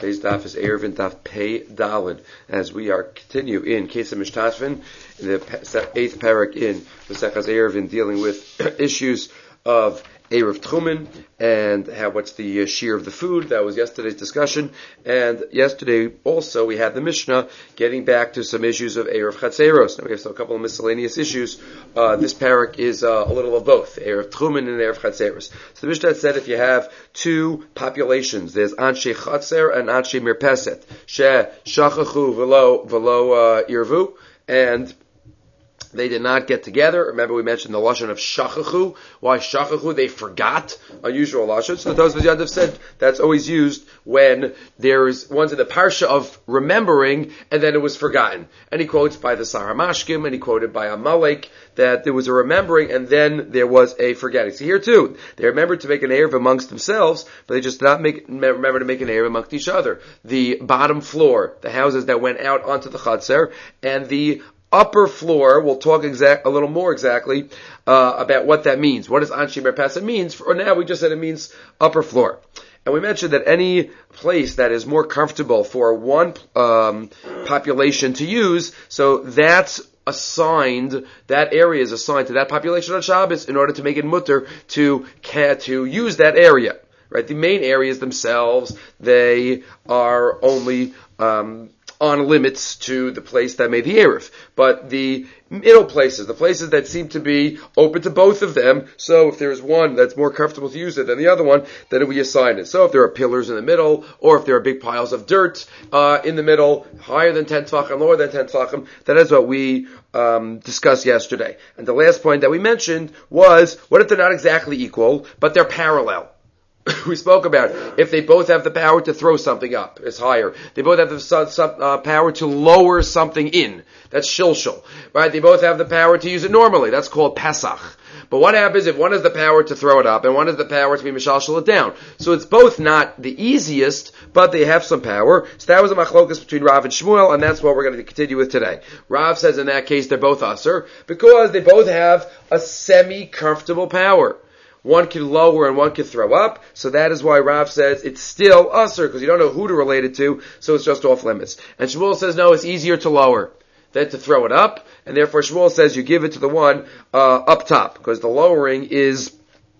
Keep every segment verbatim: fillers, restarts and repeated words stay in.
Today's daf is Erevin Daf Pei Dalid, as we are continue in Kesem Mishtasvin, in the eighth parak in Masechas Erevin, dealing with issues of Erev Tchumen and how what's the uh, shear of the food. That was yesterday's discussion, and yesterday also we had the Mishnah getting back to some issues of Erev Chatzeros. Now we have still a couple of miscellaneous issues. Uh, this parak is uh, a little of both, Erev Tchumen and Erev Chatzeros. So the Mishnah said if you have two populations, there's Anshe Chatzer and Anshe Mirpeset, She Shachachu Velo Velo uh, Irvu, and they did not get together. Remember, we mentioned the lashon of shachachu. Why shachachu? They forgot. Unusual lashon. So the Tosfos Yontif said that's always used when there is one's in the parsha of remembering and then it was forgotten. And he quotes by the Saramashkim and he quoted by Amalek that there was a remembering and then there was a forgetting. So here too, they remembered to make an erev amongst themselves, but they just did not make remember to make an erev amongst each other. The bottom floor, the houses that went out onto the Chatzer, and the upper floor, we'll talk exact, a little more exactly, uh, about what that means. What does Anshe Merpesa means? For now, we just said it means upper floor. And we mentioned that any place that is more comfortable for one, um, population to use, so that's assigned, that area is assigned to that population on Shabbos in order to make it mutter to, to use that area. Right? The main areas themselves, they are only, um, on limits to the place that made the Erev. But the middle places, the places that seem to be open to both of them, so if there's one that's more comfortable to use it than the other one, then we assign it. So if there are pillars in the middle, or if there are big piles of dirt uh, in the middle, higher than ten tefachim, lower than ten tefachim, that is what we um, discussed yesterday. And the last point that we mentioned was, what if they're not exactly equal, but they're parallel? We spoke about if they both have the power to throw something up, it's higher. They both have the uh, power to lower something in. That's shilshul, right? They both have the power to use it normally. That's called Pesach. But what happens if one has the power to throw it up and one has the power to be mishalshel it down? So it's both not the easiest, but they have some power. So that was a machlokas between Rav and Shmuel, and that's what we're going to continue with today. Rav says in that case they're both usher because they both have a semi-comfortable power. One can lower and one can throw up. So that is why Rav says it's still usher, because you don't know who to relate it to, so it's just off limits. And Shmuel says, no, it's easier to lower than to throw it up. And therefore Shmuel says you give it to the one uh, up top, because the lowering is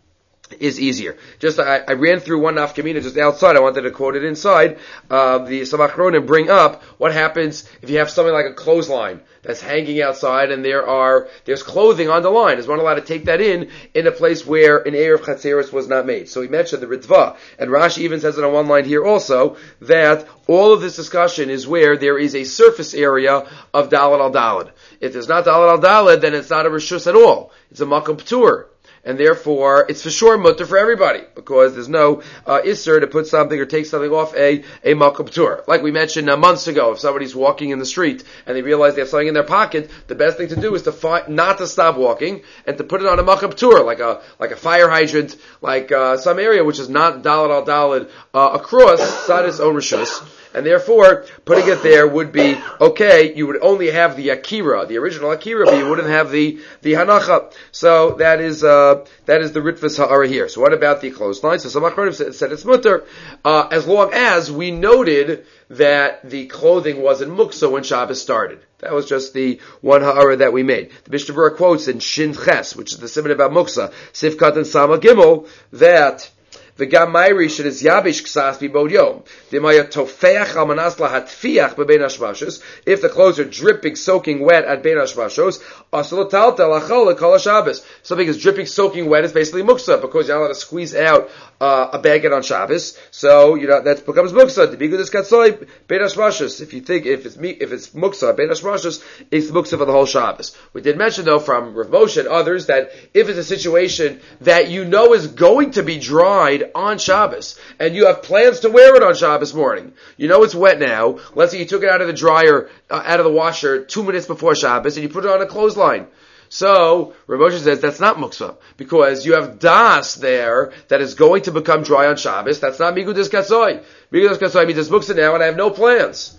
is easier. Just, I, I ran through one nafkamina just outside. I wanted to quote it inside. Uh, the Samachronim bring up what happens if you have something like a clothesline that's hanging outside and there are, there's clothing on the line. Is one allowed to take that in, in a place where an Erev Chatzeros was not made? So he mentioned the Ritva, and Rashi even says it on one line here also, that all of this discussion is where there is a surface area of Dalad al Dalad. If there's not Dalad al Dalad, then it's not a Rishus at all. It's a Makom P'tur. And therefore, it's for sure mutter for everybody, because there's no uh, isser to put something or take something off a, a makom p'tur. Like we mentioned uh, months ago, if somebody's walking in the street and they realize they have something in their pocket, the best thing to do is to find, not to stop walking and to put it on a makom p'tur, like a, like a fire hydrant, like uh, some area which is not dalad al dalad uh, across, it's not its own rishus. And therefore, putting it there would be okay. You would only have the akira, the original akira, but you wouldn't have the the hanacha. So that is uh, that is the ritvas ha'ara here. So what about the clothesline? So some achronim said, said it's mutter, uh, as long as we noted that the clothing wasn't muksa when Shabbos started. That was just the one ha'ara that we made. The Mishnah Berurah quotes in Shin Ches, which is the siman about muksa, Sifkat and Sama Gimel, that the gamayri should is yabish ksas bibod yom. If the clothes are dripping, soaking wet at bein hashvashos, something is dripping, soaking wet is basically muksa, because you're not allowed to squeeze out uh, a baguette on Shabbos. So you know that becomes muksa. To be good, katzoi bein hashvashos. If you think if it's if it's muksa bein hashvashos, it's muksa for the whole Shabbos. We did mention though from Rav Moshe and others that if it's a situation that you know is going to be dried on Shabbos, and you have plans to wear it on Shabbos morning. You know it's wet now. Let's say you took it out of the dryer, uh, out of the washer two minutes before Shabbos, and you put it on a clothesline. So, Rav Moshe says that's not muksa, because you have das there that is going to become dry on Shabbos. That's not migudis katzoi. Migudis katzoi means it's muksa now, and I have no plans.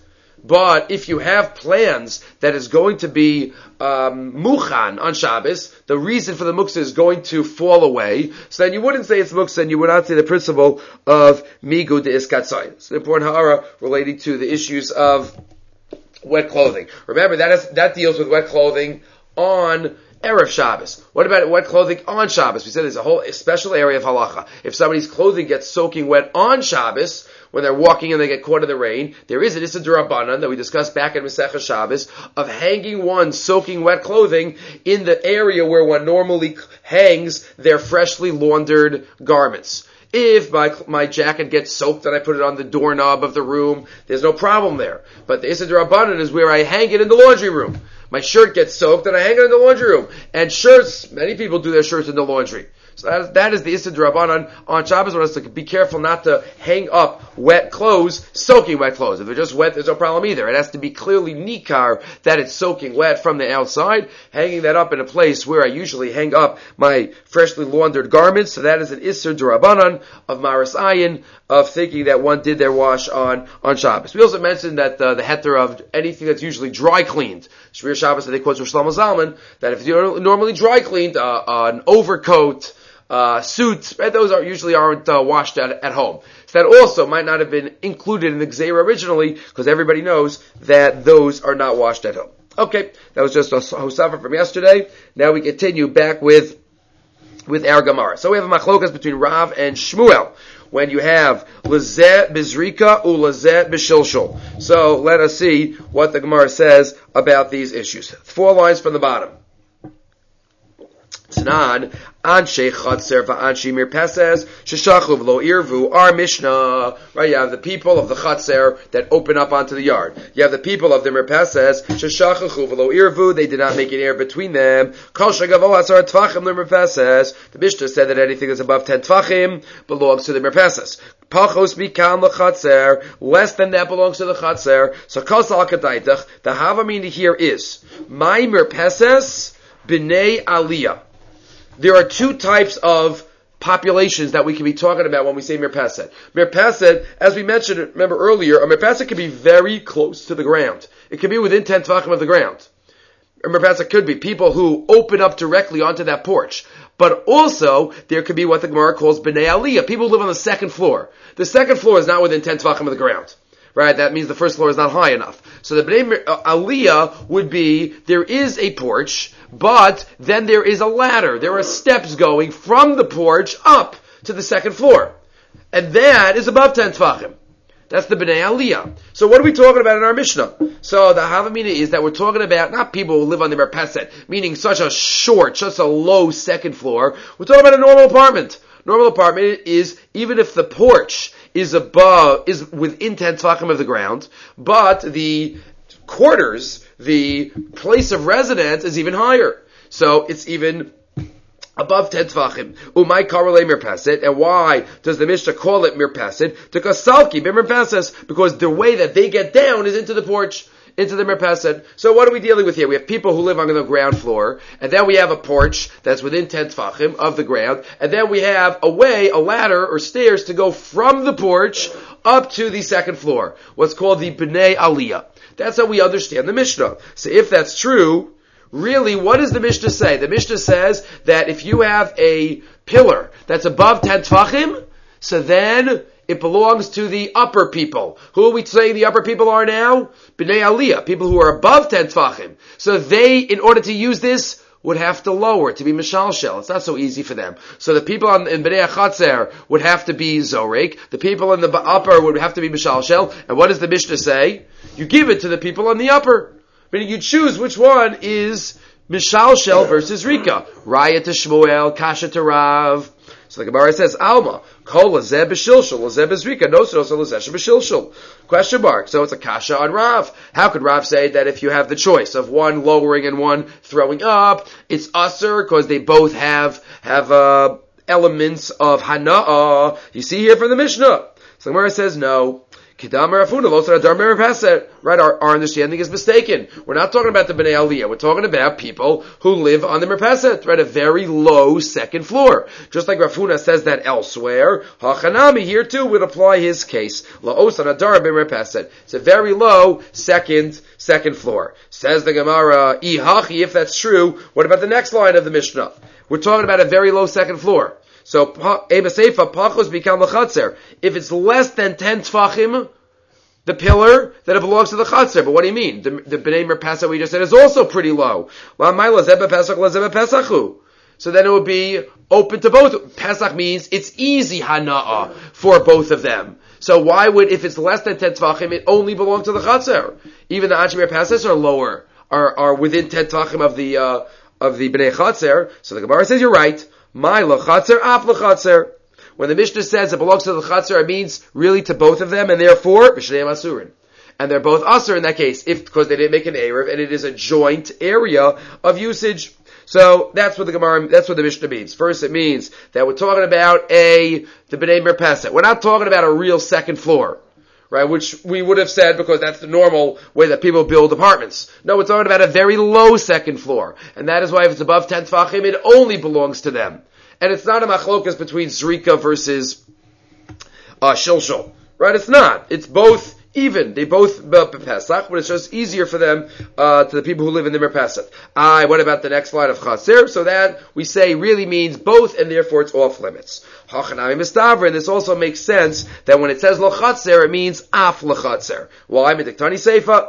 But if you have plans that is going to be um, muchan on Shabbos, the reason for the muksa is going to fall away, so then you wouldn't say it's muksa, and you would not say the principle of migu de iskat soy. It's an important ha'ara relating to the issues of wet clothing. Remember, that is, that deals with wet clothing on Erev Shabbos. What about wet clothing on Shabbos? We said there's a whole a special area of halacha. If somebody's clothing gets soaking wet on Shabbos, when they're walking and they get caught in the rain, there is an Issa D'Rabbanan that we discussed back in Masechah Shabbos of hanging one soaking wet clothing in the area where one normally hangs their freshly laundered garments. If my my jacket gets soaked and I put it on the doorknob of the room, there's no problem there. But the Issa D'Rabbanan is where I hang it in the laundry room. My shirt gets soaked and I hang it in the laundry room. And shirts, many people do their shirts in the laundry. So that is, that is the Issa D'Rabbanan on Shabbos. Want us to be careful not to hang up wet clothes, soaking wet clothes. If they're just wet, there's no problem either. It has to be clearly nikar that it's soaking wet from the outside. Hanging that up in a place where I usually hang up my freshly laundered garments. So that is an Issa D'Rabbanan of Maris Ayin, of thinking that one did their wash on, on Shabbos. We also mentioned that uh, the heter of anything that's usually dry cleaned, Shmir Shabbos, that they quote from Shlomo Zalman, that if you're normally dry cleaned, uh, an overcoat, Uh, suits, right? Those are usually aren't uh, washed at, at home. So that also might not have been included in the Gzeira originally, because everybody knows that those are not washed at home. Okay, that was just a Hosafa from yesterday. Now we continue back with with our Gemara. So we have a machlokas between Rav and Shmuel when you have Lazeh Bizrika u Lazeh Bishilshul. So let us see what the Gemara says about these issues. Four lines from the bottom. Tanan, Anshe Chatzer va'Anshe Mirpeses Sheshachu v'lo irvu. Our Mishnah, right? You have the people of the Chatzer that open up onto the yard. You have the people of the Mirpeses Sheshachu v'lo irvu. They did not make an air between them. Kol shegavo asar tvachim lemirpeses. The Mishnah said that anything that's above ten tvachim belongs to the Mirpeses. Pachos mikam lechatzer. Less than that belongs to the Chatzer. So kol sal kadaitach. The havamina here is my Mirpeses b'nei aliyah. There are two types of populations that we can be talking about when we say mirpesed. Mirpesed, as we mentioned, remember earlier, a mirpesed can be very close to the ground. It can be within ten tvachim of the ground. A mirpesed could be people who open up directly onto that porch. But also, there could be what the Gemara calls b'nei aliyah, people who live on the second floor. The second floor is not within ten tvachim of the ground. Right? That means the first floor is not high enough. So the b'nei aliyah would be, there is a porch, but then there is a ladder. There are steps going from the porch up to the second floor. And that is above ten tvachim. That's the b'nei aliyah. So what are we talking about in our Mishnah? So the havamina is that we're talking about not people who live on the merpeset, meaning such a short, such a low second floor. We're talking about a normal apartment. Normal apartment is, even if the porch is above, is within ten tvachim of the ground, but the quarters, the place of residence is even higher. So it's even above ten tvachim. Umay karolei mirpeset. And why does the Mishnah call it mirpeset? Tekasalki b'mirpeses, because the way that they get down is into the porch, into the mirpeset. So what are we dealing with here? We have people who live on the ground floor, and then we have a porch that's within ten tvachim of the ground, and then we have a way, a ladder or stairs to go from the porch up to the second floor. What's called the b'nei aliyah. That's how we understand the Mishnah. So if that's true, really, what does the Mishnah say? The Mishnah says that if you have a pillar that's above ten tvachim, so then it belongs to the upper people. Who are we saying the upper people are now? B'nei aliyah, people who are above ten tvachim. So they, in order to use this, would have to lower it to be mishalshel. It's not so easy for them. So the people on, in B'nei Chatzer would have to be zorek. The people in the upper would have to be mishalshel. And what does the Mishnah say? You give it to the people on the upper. Meaning you choose which one is mishalshel versus rika. Raya to Shmuel, kasha to Rav. So the Gemara says, Alma, kol lazeh b'shilshul, lazeh b'zrika, no so so lazeh b'shilshul. Question mark. So it's a kasha on Rav. How could Rav say that if you have the choice of one lowering and one throwing up, it's usser because they both have have uh, elements of hana'ah? You see here from the Mishnah. So the Gemara says no. Right, our, our understanding is mistaken. We're not talking about the Bnei Aliyah. We're talking about people who live on the merpeset, right, a very low second floor. Just like Rav Huna says that elsewhere, Hachanami here too would apply his case. La'osan adar b'merpeset. It's a very low second second floor. Says the Gemara, Ihachi, if that's true, what about the next line of the Mishnah? We're talking about a very low second floor. So, Eba Seifa, Pachos become L'chatzer. If it's less than ten Tfachim, the pillar, then it belongs to the Chatzer. But what do you mean? The, the Bnei Merpesach we just said is also pretty low. So then it would be open to both. Pesach means it's easy Hana'ah for both of them. So why would, if it's less than ten Tvachim, it only belong to the Chatzer? Even the Anshe Merpesach are lower, are, are within ten Tvachim of the, uh, of the Bnei Chatzer. So the Gemara says you're right. My lachatzer, af lachatzer. When the Mishnah says it belongs to the chatzer, it means really to both of them, and therefore b'shneim asurin. And they're both asur in that case, if because they didn't make an erev, and it is a joint area of usage. So that's what the Gemara, that's what the Mishnah means. First, it means that we're talking about a the bnei merpesach. We're not talking about a real second floor, right? Which we would have said because that's the normal way that people build apartments. No, we're talking about a very low second floor. And that is why if it's above ten tfachim, it only belongs to them. And it's not a machlokas between zrika versus uh, shilshol, right? It's not. It's both even. They both uh, Pesach, but it's just easier for them, uh, to the people who live in the Merpesach. Ah, what about the next line of Chaser? So that we say really means both, and therefore it's off limits. Hachanami mistavra, and this also makes sense that when it says lo Chaser, it means af lo Chaser. Why? Midiktani Seifa.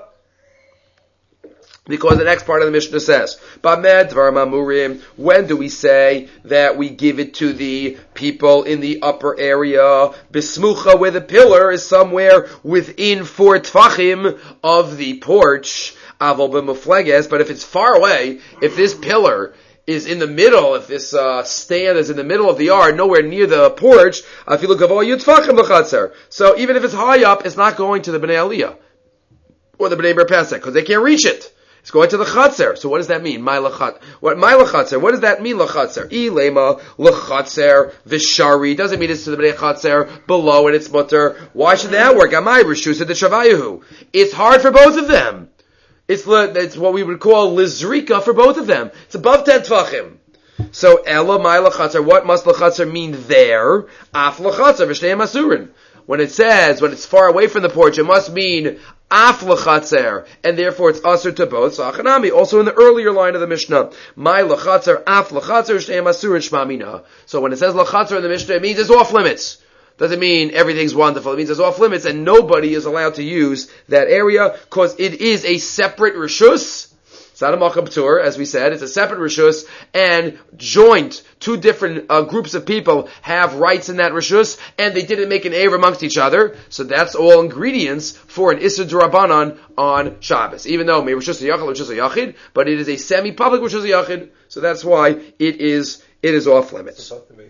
Because the next part of the Mishnah says, Bamed Dvar Mamurim, when do we say that we give it to the people in the upper area, Bismucha, where the pillar is somewhere within four Tfachim of the porch, Avol B'Mufleges, but if it's far away, if this pillar is in the middle, if this uh, stand is in the middle of the yard, nowhere near the porch, if you look at all Yutfachim L'Chatzer. So even if it's high up, it's not going to the Bnei Aliyah, or the Bnei Merpesach, because they can't reach it. It's going to the Chatzer. So what does that mean? My lachat. What my lachatzer? What does that mean? Lachatzer. Ilema lachatzer v'shari doesn't mean it's to the bnei Chatzer below and it's mutter. Why should that work? Amai rishus de shavayahu. It's hard for both of them. It's it's what we would call lizrika for both of them. It's above ten tvachim. So ella my lachatzer. What must lachatzer mean there? Af lachatzer v'shnei masurin. When it says, when it's far away from the porch, it must mean af l'chatzer, and therefore it's asur to both. So achanami, also in the earlier line of the Mishnah, my l'chatzer, af l'chatzer, shteim asur, and shmamina. So when it says l'chatzer in the Mishnah, it means it's off limits. Doesn't mean everything's wonderful. It means it's off limits, and nobody is allowed to use that area, because it is a separate rishus. It's not a makam tur, as we said. It's a separate rishus, and joint, two different uh, groups of people have rights in that rishus, and they didn't make an eir amongst each other. So that's all ingredients for an isur d'Rabbanan on Shabbos. Even though maybe rishus yachid, rishus yachid, but it is a semi-public rishus yachid. So that's why it is it is off limits.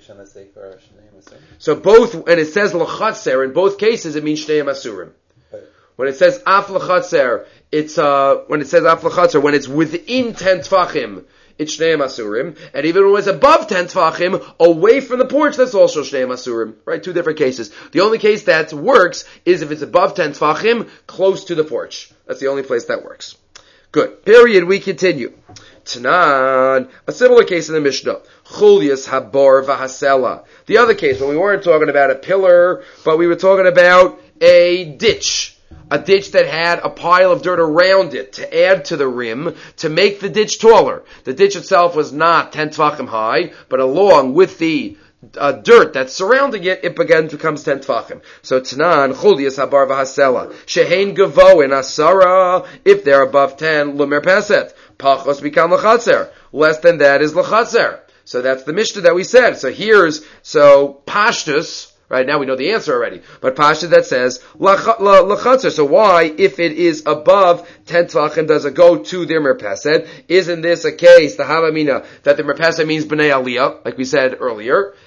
So both, and it says l'chatzer in both cases, it means shnei masurim. When it says af l'chatzer, it's uh when it says af l'chatzer, when it's within ten tfachim, it's shnei masurim, and even when it's above ten tfachim, away from the porch, that's also shnei masurim. Right, two different cases. The only case that works is if it's above ten tfachim, close to the porch. That's the only place that works. Good. Period. We continue. Tanan, a similar case in the Mishnah. Chulias habar v'hasela. The other case, when we weren't talking about a pillar, but we were talking about a ditch. A ditch that had a pile of dirt around it to add to the rim, to make the ditch taller. The ditch itself was not ten tfachim high, but along with the uh, dirt that's surrounding it, it again becomes ten tfachim. So Tanan, Chulias habar v'hasela. Shehein gavo in asara, if they're above ten, l'merpeset. Pachos become l'chatzer. Less than that is l'chatzer. So that's the Mishnah that we said. So here's, so Pashtus, right, now we know the answer already. But Pasha that says, l'chatzer. So why, if it is above ten tvachim, does it go to their merpesed? Isn't this a case, the havamina, that the merpesed means b'nei aliyah, like we said earlier?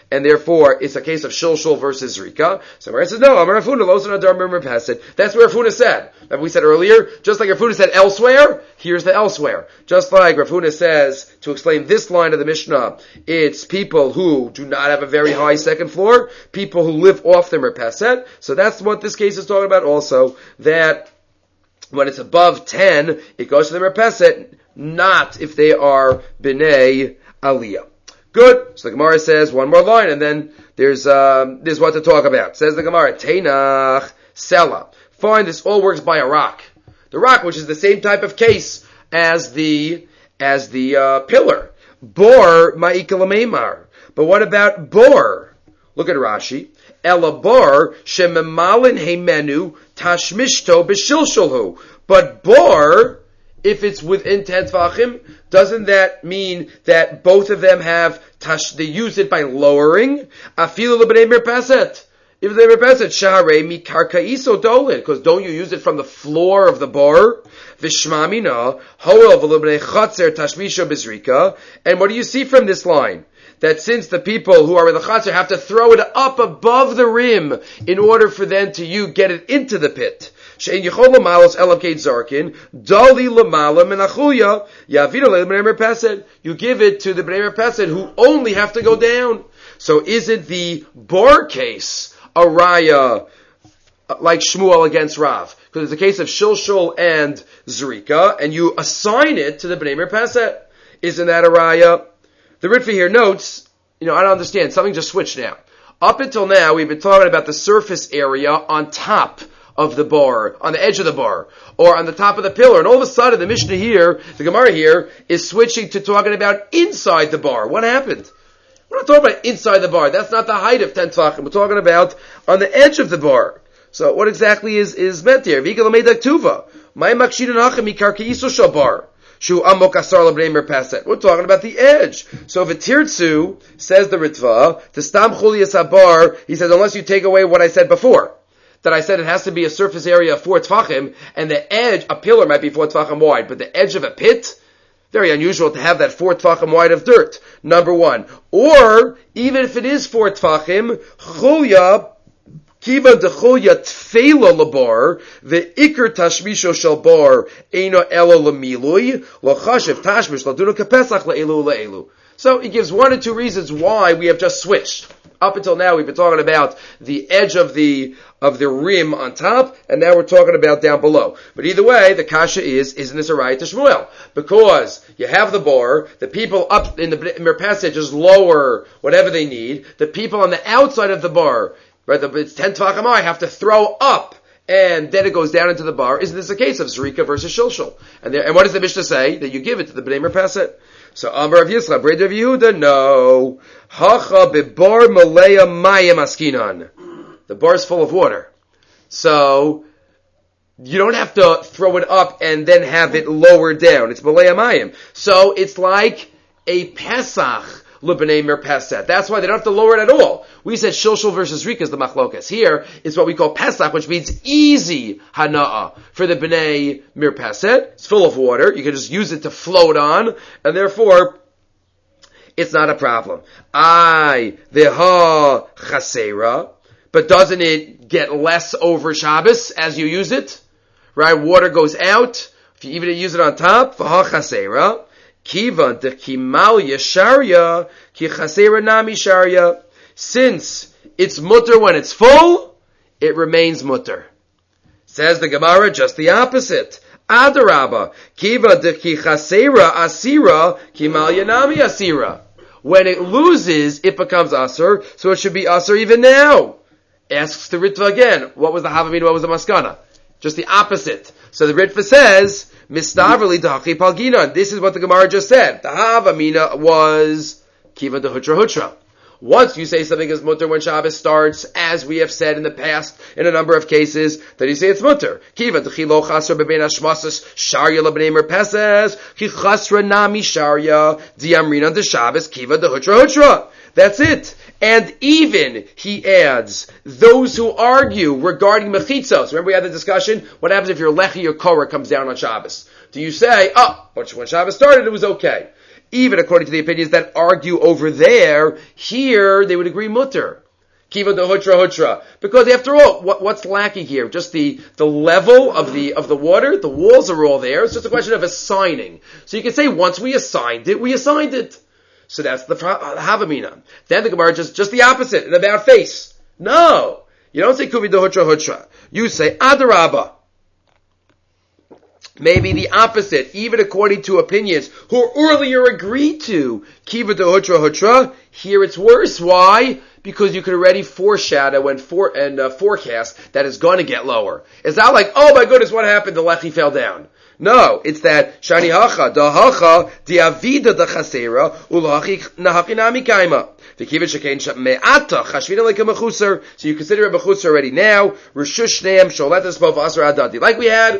and therefore it's a case of shilshul versus zrika. So Gemara says, no, Amar Rafuna, Losan Adar Mir Pesed. That's where Rafuna said. Like we said earlier, just like Rafuna said elsewhere, here's the elsewhere. Just like Rafuna says, to explain this line of the Mishnah, it's people who do not have a very high second floor, people who live off the Mir Pesed. So that's what this case is talking about also, that when it's above ten, it goes to the Mir Pesed, not if they are B'nai Aliyah. Good. So the Gemara says one more line, and then there's um, there's what to talk about. Says the Gemara, Teinach Sela. Fine, this all works by a rock. The rock, which is the same type of case as the as the uh, pillar. Bor Ma'ikal Meimar. But what about bor? Look at Rashi. Ela bor shemamalin heimenu tashmishto b'shilshulhu. But bor, if it's within ten tvachim, doesn't that mean that both of them have tash? They use it by lowering. Afilu lebnei mirpaset. If they mirpaset, shaharei mikarkaiso dolin, because don't you use it from the floor of the bar? Vishmamina hoel v'lebnei chatzer tashmisho bizrika. And what do you see from this line? That since the people who are in the chatzar have to throw it up above the rim in order for them to you get it into the pit. Shein yichol lamalos elakei zarkin dali lamala menachuya yavina lebnei merpesed. You give it to the bnei merpesed who only have to go down. So is it the bar case a raya like Shmuel against Rav? Because it's a case of shilshul and zrika, and you assign it to the bnei merpesed. Isn't that a raya? The Ritva here notes, you know, I don't understand, something just switched now. Up until now, we've been talking about the surface area on top of the bar, on the edge of the bar, or on the top of the pillar, and all of a sudden the Mishnah here, the Gemara here, is switching to talking about inside the bar. What happened? We're not talking about inside the bar. That's not the height of ten tvachim. We're talking about on the edge of the bar. So what exactly is, is meant here? We're talking about the edge. So if a tirtzu, says the Ritva, to stam chulias habar, he says, unless you take away what I said before, that I said it has to be a surface area of four tfachim, and the edge, a pillar might be four tfachim wide, but the edge of a pit, very unusual to have that four tfachim wide of dirt, number one. Or, even if it is four tfachim, chulya, Kiva dechulya tfeila labar, the ikr tashmisho shel bar, eino elo lamilui, lachashiv tashmish laduna kapesach laelu laelu. So he gives one or two reasons why we have just switched. Up until now we've been talking about the edge of the, of the rim on top, and now we're talking about down below. But either way, the kasha is, isn't this a raya to Shmuel? Because you have the bar, the people up in the mirpaseh just lower whatever they need, the people on the outside of the bar, right, it's ten tvachim, I have to throw up, and then it goes down into the bar. Isn't this a case of zrika versus shilshul? And there, and what does the Mishnah say? That you give it to the bnei merpaseh. So Amar of Yisra, Breda of Yehuda, no. Hacha bebar malaya mayim askinan. The bar is full of water. So, you don't have to throw it up and then have it lower down. It's malaya mayim. So, it's like a Pesach l'bnei merpesed. That's why they don't have to lower it at all. We said shilshul versus rika is the machlokas. Here, it's what we call Pesach, which means easy hana'ah for the bnei merpesed. It's full of water. You can just use it to float on, and therefore, it's not a problem. Ay, the ha chasera, but doesn't it get less over Shabbos as you use it? Right? Water goes out. If you even use it on top, ha chasera. Kiva de kimal yesharya, ki chasera nami sharya. Since it's mutter when it's full, it remains mutter. Says the Gemara, just the opposite. Adarabba, kiva de ki chasera asira, kimal yanami asira. When it loses, it becomes asur, so it should be asur even now. Asks the Ritva again, what was the Havamina, what was the Maskana? Just the opposite. So the Ritva says, Mistavrli dachi palgina. This is what the Gemara just said. The Havamina was kiva de hutra hutra. Once you say something is mutter when Shabbos starts, as we have said in the past in a number of cases, then you say it's mutter. Kiva d'chilo chasra bebein hashmasas sharya lebnei merpeses ki chasra nami sharya diamrina de Shabbos kiva de hutra hutra. That's it. And even, he adds, those who argue regarding mechitzos. Remember we had the discussion? What happens if your lechi or korah comes down on Shabbos? Do you say, oh, when Shabbos started it was okay? Even according to the opinions that argue over there, here they would agree mutter. Kiva de hutra hutra. Because after all, what, what's lacking here? Just the, the level of the, of the water? The walls are all there. It's just a question of assigning. So you can say once we assigned it, we assigned it. So that's the Havamina. Then the Gemara just, just the opposite, an about face. No. You don't say Kuvi de hutra hutra. You say Adarabba. Maybe the opposite, even according to opinions who earlier agreed to Kiva de hutra hutra. Here it's worse. Why? Because you could already foreshadow and for, and uh, forecast that it's going to get lower. It's not like, oh my goodness, what happened? The lechi fell down. No, it's that shani hacha da hacha di avida da chasera ulachi nahachinami kaima. V'kivet shekain me'ata chashvina like a mechuser. So you consider a mechuser already now. Rishush neim sholetas bo v'asar adadi. Like we had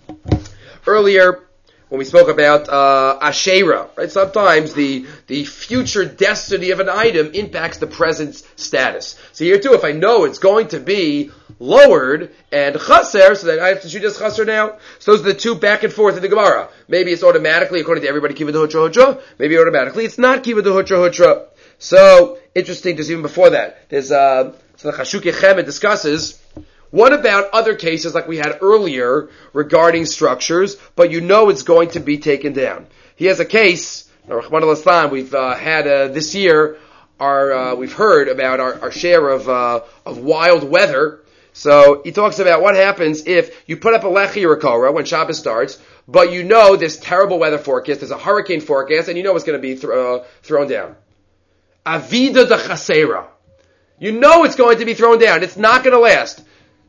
earlier when we spoke about uh, Asherah, right? Sometimes the the future destiny of an item impacts the present status. So here too, if I know it's going to be lowered and chaser, so that I have to shoot as chaser now. So those are the two back and forth in the Gemara. Maybe it's automatically, according to everybody, kiva de hutra hutra. Maybe automatically it's not kiva de hutra hutra. So interesting, just even before that, there's uh, so the Chashukei Chemed discusses. What about other cases like we had earlier regarding structures, but you know it's going to be taken down? He has a case, Rahman al-Islam, we've uh, had uh, this year, our, uh, we've heard about our, our share of uh, of wild weather. So he talks about what happens if you put up a lechi or a korah when Shabbos starts, but you know there's terrible weather forecast, there's a hurricane forecast, and you know it's going to be th- uh, thrown down. Avida de chasera. You know it's going to be thrown down. It's not going to last.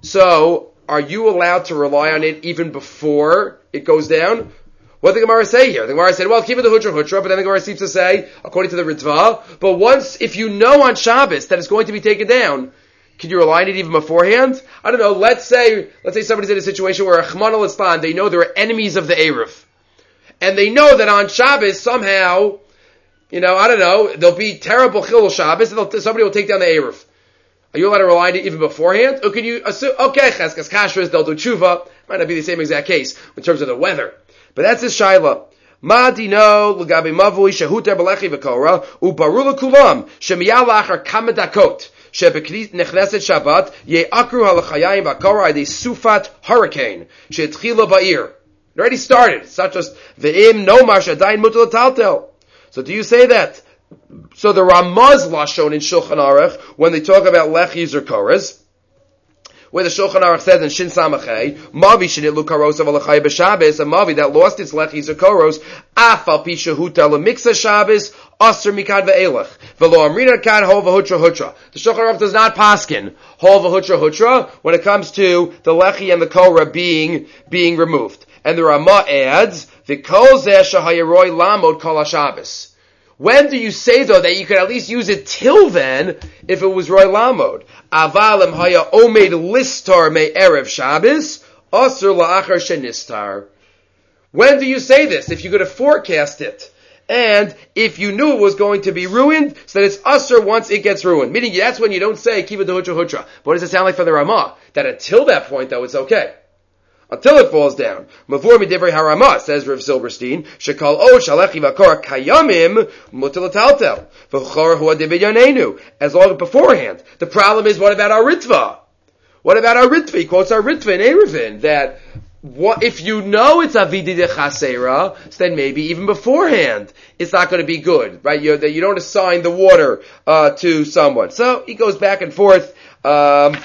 So, are you allowed to rely on it even before it goes down? What did the Gemara say here? The Gemara said, well, keep it the hutra hutra, but then the Gemara seems to say, according to the Ritva, but once, if you know on Shabbos that it's going to be taken down, can you rely on it even beforehand? I don't know, let's say, let's say somebody's in a situation where Rahman al-Islam, they know there are enemies of the Eruv. And they know that on Shabbos, somehow, you know, I don't know, there'll be terrible Chilul Shabbos, and somebody will take down the Eruv. Are you allowed to rely on it even beforehand? Or can you assume, okay, Cheskas Kashrus, they'll do tshuva. Might not be the same exact case in terms of the weather. But that's his shaila. Ma dino l'gabe mavui shehuter b'lechi v'kora u'barula kulam shemiyal lachar kamadakot shebeknit nechneset Shabbat ye'akru halachayim v'kora ade sufat hurricane she'etchila ba'ir. It already started. It's not just ve'im nomar shadayin mutal taltel. So do you say that? So the Ramaz Lashon in Shulchan Aruch, when they talk about lechis or koras, where the Shulchan Aruch says in Shin Samachay, Mavi shenitlu karos of alachai b'Shabbos, a Mavi that lost its lechis or koros, afal pi shehuta lemiksa Shabbos, aser mikad ve'elach, v'lo amrina kad hol v'hutra hutra. The Shulchan Aruch does not paskin hol v'hutra hutra when it comes to the lechi and the korah being being removed. And the Ramah adds, v'kol zeh shahayaroi lamod kol haShabbos. When do you say, though, that you could at least use it till then, if it was Roy Lamod? Avalim haya omed listar me erev Shabbos, asur la'achar shenistar. When do you say this? If you could have forecast it. And if you knew it was going to be ruined, so that it's asur once it gets ruined. Meaning, that's when you don't say, kiva de hutra hutra. But what does it sound like for the Ramah? That until that point, though, it's okay. Until it falls down. Mavur midivrei harama, says Rav Silberstein, shekal o shalechi v'kora kayamim mutal taltel v'chor hu adibidyanenu. As long as beforehand. The problem is, what about our Ritva? What about our Ritva? He quotes our Ritva in Eruvin that what, if you know it's avidi de chasera, so then maybe even beforehand it's not going to be good, right? You, that you don't assign the water uh, to someone. So he goes back and forth. Um,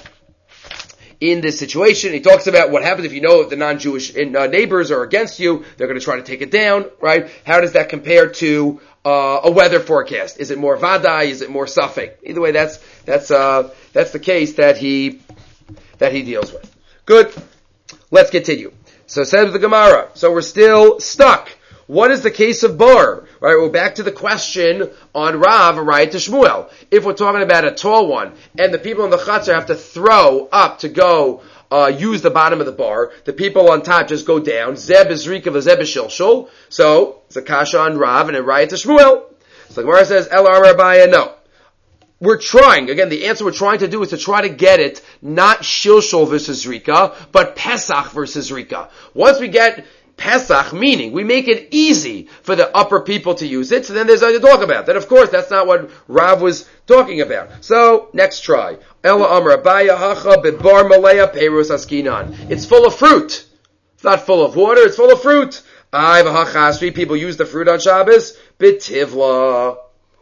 In this situation, he talks about what happens if you know the non-Jewish uh, neighbors are against you. They're going to try to take it down, right? How does that compare to uh, a weather forecast? Is it more vadai? Is it more safek? Either way, that's that's uh, that's the case that he that he deals with. Good. Let's continue. So says the Gemara. So we're still stuck. What is the case of bar? Right, we're back to the question on Rav, right, to Shmuel. If we're talking about a tall one, and the people in the chutzner have to throw up to go uh, use the bottom of the bar, the people on top just go down. Zeb is rika v'zeb is shilshul. So it's a kasha on Rav and a right to Shmuel. So the Gemara says, El Arabaya, no. We're trying, again, the answer we're trying to do is to try to get it, not shilshul versus rika, but Pesach versus rika. Once we get Pesach, meaning we make it easy for the upper people to use it, so then there's nothing to talk about. Then of course that's not what Rav was talking about. So, next try. Ela Amar Abaya Hacha Bebar Malaya Perus Askinan. It's full of fruit. It's not full of water, it's full of fruit. I V'Hachasri, people use the fruit on Shabbos. B'Tivla.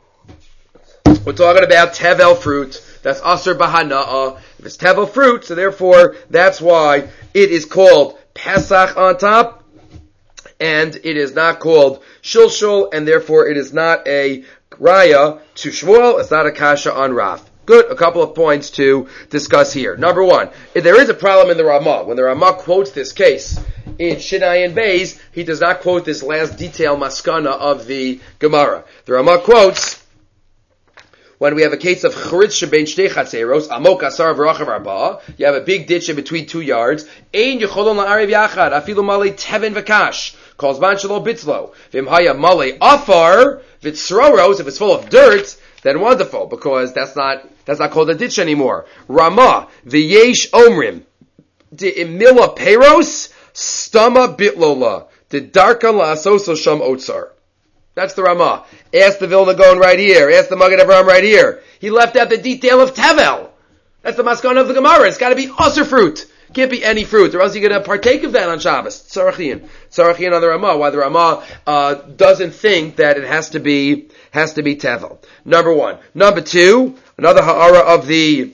We're talking about Tevel fruit. That's Asr Bahana'a. If it's Tevel fruit, so therefore, that's why it is called Pesach on top, and it is not called Shulshul, and therefore it is not a Raya to Shmuel, it's not a Kasha on Rav. Good, a couple of points to discuss here. Number one, if there is a problem in the Ramah. When the Ramah quotes this case in Shinai and Beis, he does not quote this last detail maskana of the Gemara. The Ramah quotes, when we have a case of Charitz Shebein Shtei Chatzeros, Amok Asar V'Rachav Arba, you have a big ditch in between two yards, Ein Yecholon La'arev Yachad, Afilu Malei Teven V'Kash, Calls Ban Shelo Bitzlo, V'im Haya Malei Afar, V'Tzroros, if it's full of dirt, then wonderful, because that's not, that's not called a ditch anymore. Ramah, V'yesh Omrim, De Imila Peros, Stama Bitlola, De Darka La'asoso Sham Otsar. That's the Ramah. Ask the Vilna Gaon right here. Ask the Maggid Avraham right here. He left out the detail of Tevel. That's the Maskana of the Gemara. It's got to be Aser fruit. Can't be any fruit, or else you're going to partake of that on Shabbos. Tzarachian. Tzarachian on the Ramah. Why the Ramah uh, doesn't think that it has to be has to be Tevel. Number one. Number two, another Ha'ara of the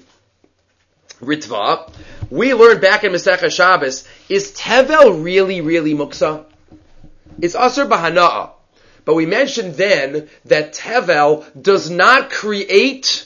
Ritva. We learned back in Masechah Shabbos, is Tevel really, really Muksa? It's Aser Bahana'a. But we mentioned then that Tevel does not create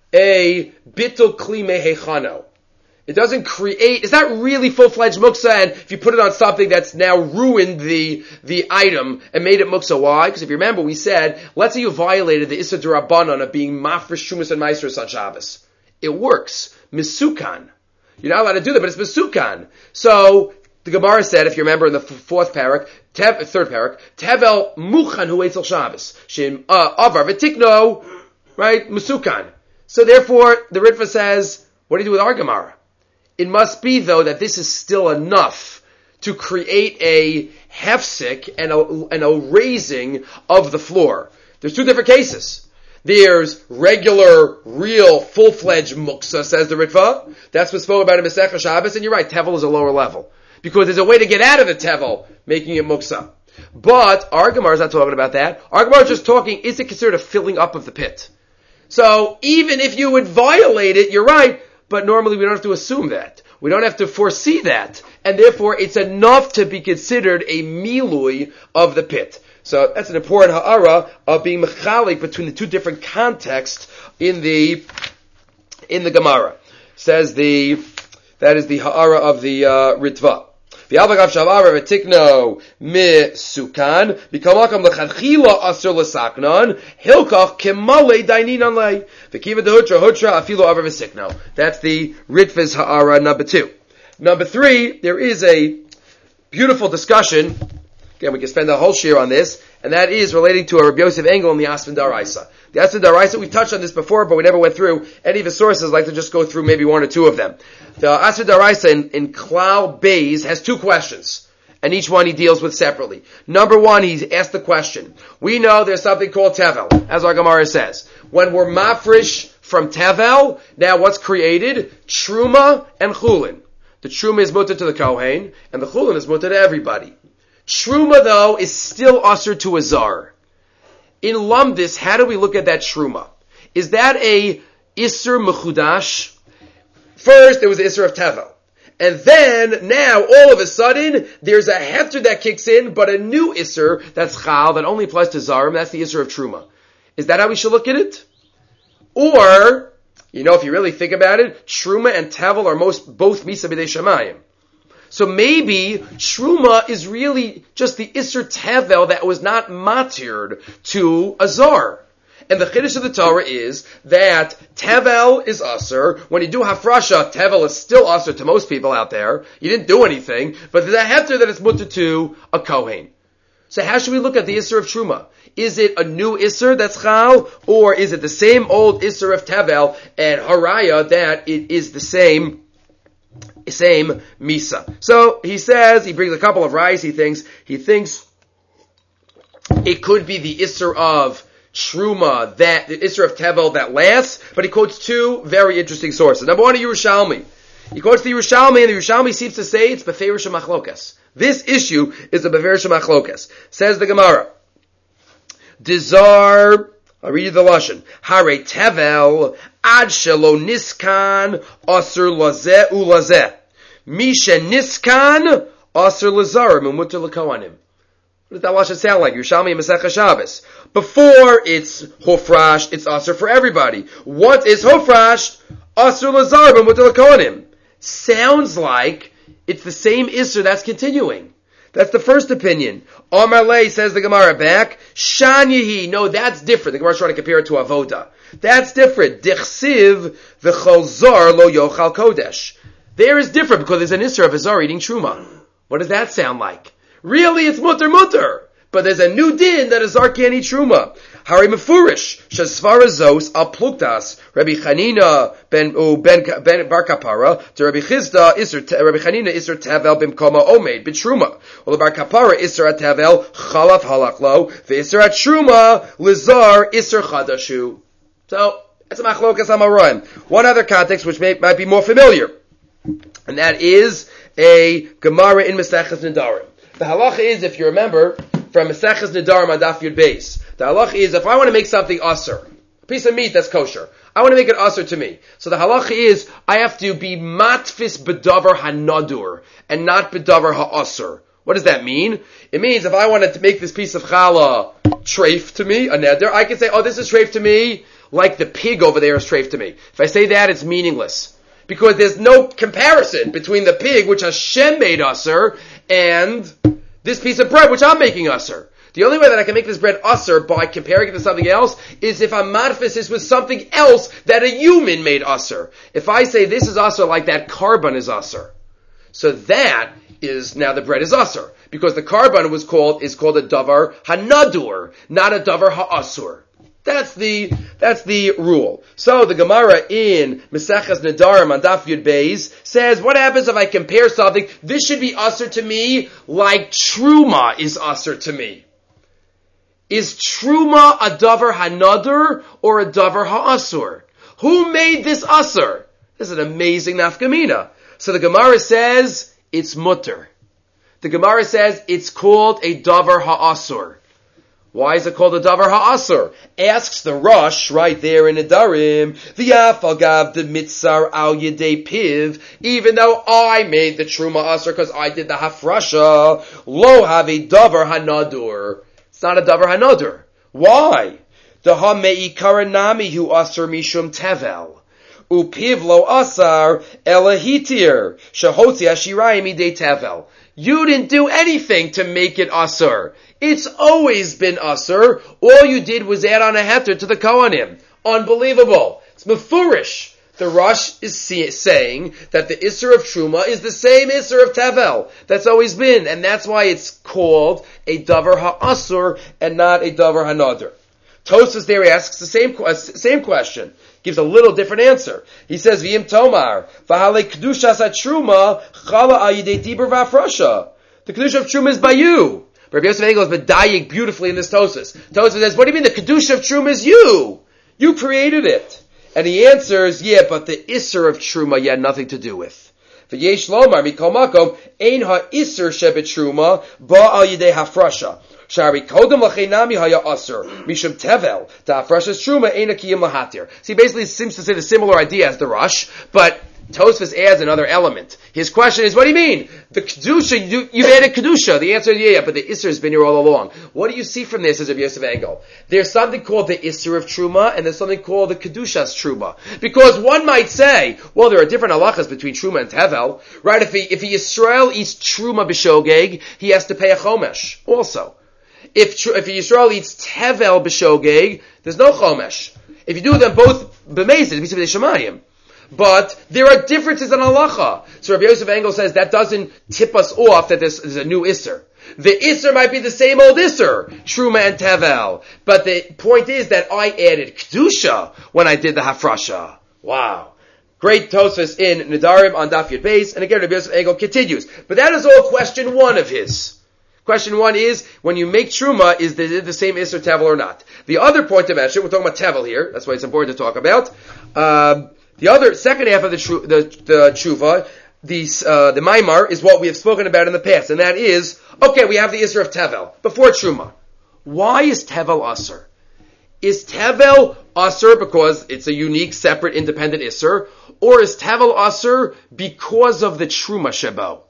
a Bittul Kli Mehechano. It doesn't create, it's not really full-fledged muksa, and if you put it on something that's now ruined the, the item and made it muksa. Why? Because if you remember, we said, let's say you violated the Issa D'Rabbanan of being mafresh Shumas and Maestros on Shabbos. It works. Misukan. You're not allowed to do that, but it's Misukan. So, the Gemara said, if you remember in the fourth parak, tev, third parak, Tevel Muchan Hu Eitzel Shabbos. Shem Avar V'Tikno, right? Musukan. So therefore, the Ritva says, what do you do with our Gemara? It must be, though, that this is still enough to create a hefsek and a, and a raising of the floor. There's two different cases. There's regular, real, full-fledged muksa, says the Ritva. That's what's spoken about in Masechah Shabbos, and you're right, Tevel is a lower level. Because there's a way to get out of the Tevel, making it muksa. But our Gemara is not talking about that. Our Gemara is just talking, is it considered a filling up of the pit? So, even if you would violate it, you're right, but normally we don't have to assume that. We don't have to foresee that. And therefore, it's enough to be considered a milui of the pit. So, that's an important ha'ara of being mechalik between the two different contexts in the, in the Gemara. Says the, that is the ha'ara of the, uh, Ritva. V'yavagav shavar v'tikno misukan b'kamakam l'chadchila asur l'saknon hilkach kemale daininan lei v'kiva dehutra hutra afilu avar v'sikno. That's the Ritva's ha'ara number two. Number three, there is a beautiful discussion. Again, we can spend a whole shir on this, and that is relating to a Rabbi Yosef Engel and the Asfin Daraisa. The Asfin Daraisa, we touched on this before, but we never went through any of the sources. I'd like to just go through maybe one or two of them. The Asfin Daraisa in, in Klal Beis has two questions, and each one he deals with separately. Number one, he's asked the question. We know there's something called Tevel, as our Gemara says. When we're mafresh from Tevel, now what's created? Truma and Chulin. The Truma is mutter to the Kohen, and the Chulin is mutter to everybody. Truma, though, is still usher to a zar. In Lumdis, how do we look at that Truma? Is that a Isser Mechudash? First, there was the Isser of Tevel. And then, now, all of a sudden, there's a hefter that kicks in, but a new Isser that's Chal, that only applies to Zarim, that's the Isser of Truma. Is that how we should look at it? Or, you know, if you really think about it, Truma and Tevel are most both Misa B'dei Shamayim. So maybe Truma is really just the Isser Tevel that was not matired to Azar. And the Chiddush of the Torah is that Tevel is Asr. When you do Hafrasha, Tevel is still Asr to most people out there. You didn't do anything, but there's a hefter that it's mutter to a Kohen. So how should we look at the Isser of Truma? Is it a new Isser that's Chal, or is it the same old Isser of Tevel and Haraya that it is the same Same Misa. So he says, he brings a couple of rice, he thinks, he thinks it could be the Isser of Truma, that, the Isser of Tevel that lasts, but he quotes two very interesting sources. Number one, Yerushalmi. He quotes the Yerushalmi, and the Yerushalmi seems to say it's Beferish Machlokas. This issue is a Beferish Machlokas. Says the Gemara, Dizar, I'll read you the Lashon. Hare Tevel, Ad Shelo Niskan, Asr Lazeh Ulazeh. Misha Niskan, Asr Lazarim, and Mutter L'Kohanim. What does that Lashon sound like? Yerushalmi Masechah Shabbos. Before it's Hofrash, it's Asr for everybody. Once it's Hofrash, Asr Lazarim, and Mutter L'Kohanim. Sounds like it's the same Isser that's continuing. That's the first opinion. Omar Lei, says the Gemara back, Shan Yehi, no, that's different. The Gemara's trying to compare it to Avoda. That's different. Dichsiv v'chol zar lo yochal kodesh. There is different because there's an Isser of a zar eating truma. What does that sound like? Really, it's mutter mutter. But there's a new din that a zar can't eat truma. Hari mefurish shesvarazos al pluktas Rabbi Chanina ben uh, ben ben bar kapara to Rabbi Chizda iser Rabbi Chanina iser tavel bimkoma omed bitruma. Well, bar kapara iser tavel chalaf halachlo v'iser truma lizar iser chadashu. So that's a machlokas amaroim. One other context which may, might be more familiar, and that is a Gemara in Maseches Nedarim. The halacha is, if you remember, from Maseches Nedarim on Daf Yud Beis, the halacha is, if I want to make something asur, a piece of meat that's kosher, I want to make it asur to me. So the halacha is, I have to be matfis bedavar hanadur, and not bedavar ha'asur. What does that mean? It means if I wanted to make this piece of challah treif to me, a neder, I can say, oh, this is treif to me, like the pig over there is treif to me. If I say that, it's meaningless. Because there's no comparison between the pig, which Hashem made asur, and this piece of bread, which I'm making asur. The only way that I can make this bread asur by comparing it to something else is if I'm madfis with something else that a human made asur. If I say this is asur like that carbon is asur, so that is, now the bread is asur. Because the carbon was called, is called a davar hanadur, not a davar ha'asur. That's the, that's the rule. So the Gemara in Maseches Nedarim on Daf Yud Beis says, what happens if I compare something? This should be asur to me like truma is asur to me. Is truma a davar hanadur or a davar ha'asur? Who made this asur? This is an amazing nafkamina. So the Gemara says, it's mutter. The Gemara says, it's called a davar ha'asur. Why is it called a davar ha'asur? Asks the Rosh right there in Nedarim, v'yafagav de mitzar al yedei piv, even though I made the truma asur because I did the hafrasha, lo have a davar hanadur. It's not a davar hanadur. Why? The ha'mei karanami hu asur mishum tevel. Upiv lo asar elahitir, shahotzi ashirayim idei tevel. You didn't do anything to make it asur. It's always been asur. All you did was add on a heter to the Kohanim. Unbelievable. It's mefurish. The Rosh is see, saying that the Isser of Truma is the same Isser of Tevel. That's always been. And that's why it's called a davar ha'asur and not a davar hanadur. Tosfos there asks the same, uh, same question. Gives a little different answer. He says, V'im Tomar, v'halei kedushas ha'truma, chala al yidei dibur v'afrasha. The kedusha of Truma is by you. Rabbi Yosef Engel has been dying beautifully in this Tosfos. Tosfos says, what do you mean the kedusha of Truma is you? You created it. And he answers, yeah, but the Isser of Truma you had nothing to do with. V'yesh lomar mikol makom, ein ha'isser shebet Truma, ba al yidei hafrasha. Shari kodem lachenami haya aser mishum tevel da freshas truma eina kiyim lahatir. See, basically, seems to say the similar idea as the Rosh, but Tosfos adds another element. His question is, what do you mean? The kedusha, you, you've added kedusha. The answer is yeah, but the isser has been here all along. What do you see from this, as Rabbi Yosef Engel? There's something called the isser of truma, and there's something called the kedushas truma. Because one might say, well, there are different halachas between truma and tevel, right? If he if he Yisrael eats truma b'shogeg, he has to pay a chomesh also. If if Yisrael eats tevel b'shogeg, there's no chomesh. If you do them both b'meisid, it's b'sivdei shemayim. But there are differences in halacha. So Rabbi Yosef Engel says that doesn't tip us off that there's, there's a new isser. The isser might be the same old isser, truma and tevel. But the point is that I added kedusha when I did the hafrasha. Wow. Great Tosfos in Nedarim on Daf Yud Beis, and again Rabbi Yosef Egel continues. But that is all question one of his. Question one is, when you make Truma, is the, the same Isser Tevel or not? The other point to mention, we're talking about Tevel here, that's why it's important to talk about. Um, the other, second half of the, tru, the, the Tshuva, the, uh, the Maimar, is what we have spoken about in the past, and that is, okay, we have the Isser of Tevel, before Truma. Why is Tevel Asr? Is Tevel Asr because it's a unique, separate, independent Isser, or is Tevel Asr because of the Truma Shebo?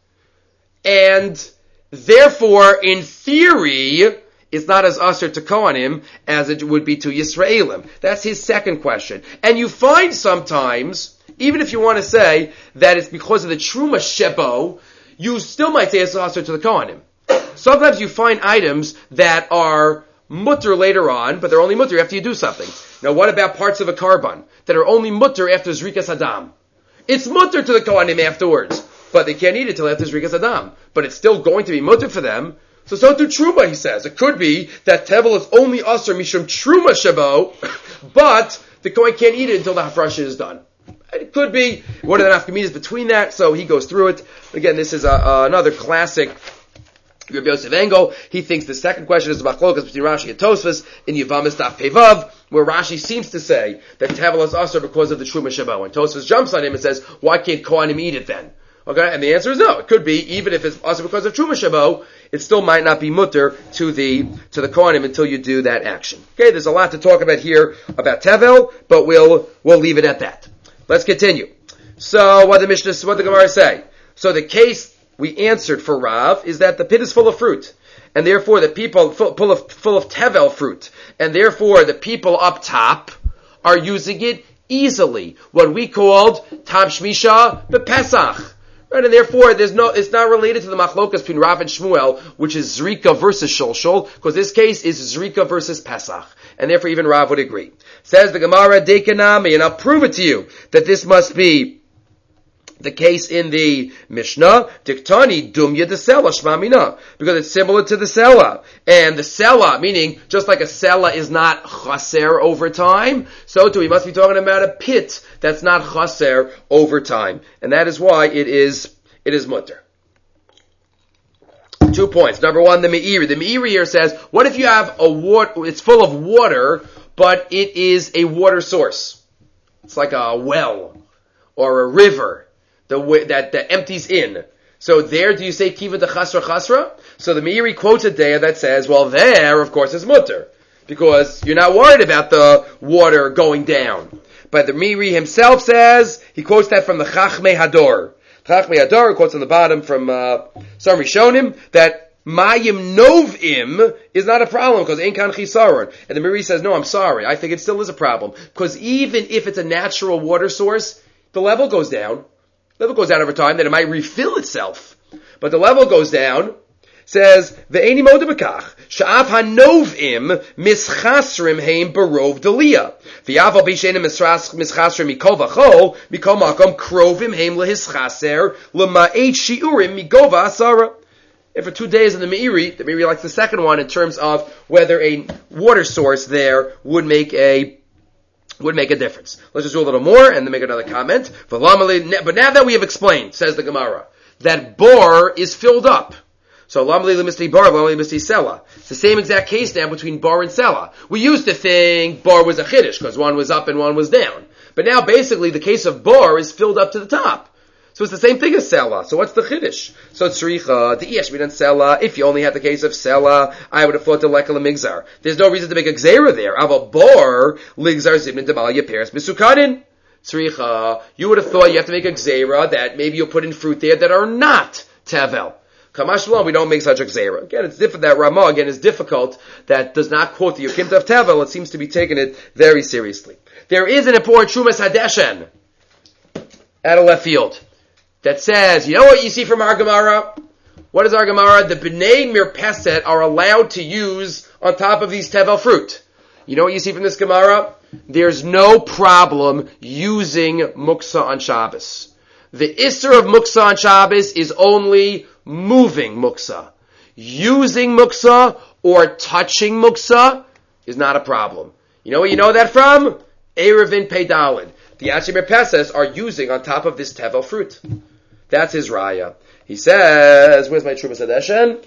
And therefore, in theory, it's not as Asr to Kohanim as it would be to Yisraelim. That's his second question. And you find sometimes, even if you want to say that it's because of the Truma Shebo, you still might say it's Asr to the Kohanim. Sometimes you find items that are mutter later on, but they're only mutter after you do something. Now, what about parts of a carbon that are only mutter after Zrikas Adam? It's mutter to the Kohanim afterwards, but they can't eat it till after Zrikas Adam. But it's still going to be mutter for them. So, so to Truma, he says. It could be that Tevel is only Asr Mishum Truma Shabo, but the Kohen can't eat it until the Hafrasha is done. It could be. What are the nafkaminas between that? So he goes through it. Again, this is a, uh, another classic Rabbi Yosef Engel. He thinks the second question is the machlokas between Rashi and Tosfos in Yevamos Daf Pevav, where Rashi seems to say that Tevel is Asr because of the Truma Shabo. And Tosfos jumps on him and says, why can't Kohanim eat it then? Okay, and the answer is no. It could be, even if it's Asr because of Truma Shabo, it still might not be mutter to the, to the Kohanim until you do that action. Okay, there's a lot to talk about here about Tevel, but we'll, we'll leave it at that. Let's continue. So, what the Mishnah, what the Gemara say? So the case we answered for Rav is that the pit is full of fruit, and therefore the people full, full of full of tevel fruit, and therefore the people up top are using it easily. What we called tam shmisha bepesach, right? And therefore there's no, it's not related to the machlokas between Rav and Shmuel, which is zrika versus sholshol, because this case is zrika versus pesach, and therefore even Rav would agree. Says the Gemara dekanami, and I'll prove it to you that this must be the case in the Mishnah, Diktani Dumya de Sela Shmamina, because it's similar to the Sela. And the Sela, meaning just like a Sela is not chaser over time, so too we must be talking about a pit that's not chaser over time. And that is why it is, it is mutter. Two points. Number one, the Meiri. The Meiri here says, what if you have a water, it's full of water, but it is a water source? It's like a well, or a river. The way that, that empties in. So there, do you say kiva de chasra chasra? So the Meiri quotes a there that says, well, there, of course, is mutter, because you're not worried about the water going down. But the Meiri himself says, he quotes that from the Chachmei Hador. Chachmei Hador quotes on the bottom from uh, some Rishonim that Mayim Novim is not a problem because Ein Kan Chisaron. And the Meiri says, no, I'm sorry. I think it still is a problem because even if it's a natural water source, the level goes down. Level goes down over time, then it might refill itself. But the level goes down, says, Ve'eni modibakach, sha'av hanovim mischasrim heim barov delia. V'yav al b'shenim mischasrim mikol v'chol, mikol makom krovim heim lehischaser, lema'et shi'urim migova asara. And for two days in the Meiri, the Meiri likes the second one in terms of whether a water source there would make a would make a difference. Let's just do a little more and then make another comment. But now that we have explained, says the Gemara, that bar is filled up. So lamali l'misli bar, lamali l'misli sela. It's the same exact case now between bar and sela. We used to think bar was a chiddush because one was up and one was down. But now basically the case of bar is filled up to the top. So it's the same thing as Sela. So what's the Chiddush? So Tzricha, the Yesh Midan Sela, if you only had the case of Sela, I would have thought the Lekala Migzar. There's no reason to make a Gzera there. Aval Bor, Ligzar Zibnin Demal Yeperes Misukadin. Tzricha, you would have thought you have to make a Gzera that maybe you'll put in fruit there that are not Tavel. Kamash Shalom, we don't make such a Gzera. Again, it's different, that Ramah, again, is difficult, that does not quote the Yukimta of Tavel. It seems to be taking it very seriously. There is an important Shumas Hadeshen at a left field that says, you know what you see from our Gemara? What is our Gemara? The B'nai Mirpeset are allowed to use on top of these Tevel fruit. You know what you see from this Gemara? There's no problem using Muksa on Shabbos. The Isser of Muksa on Shabbos is only moving Muksa. Using Muksa or touching Muksa is not a problem. You know where you know that from? Erevin Peidalid. the Anshe Merpeses are using on top of this tevel fruit. That's his raya. He says, where's my Trumas Hadeshen?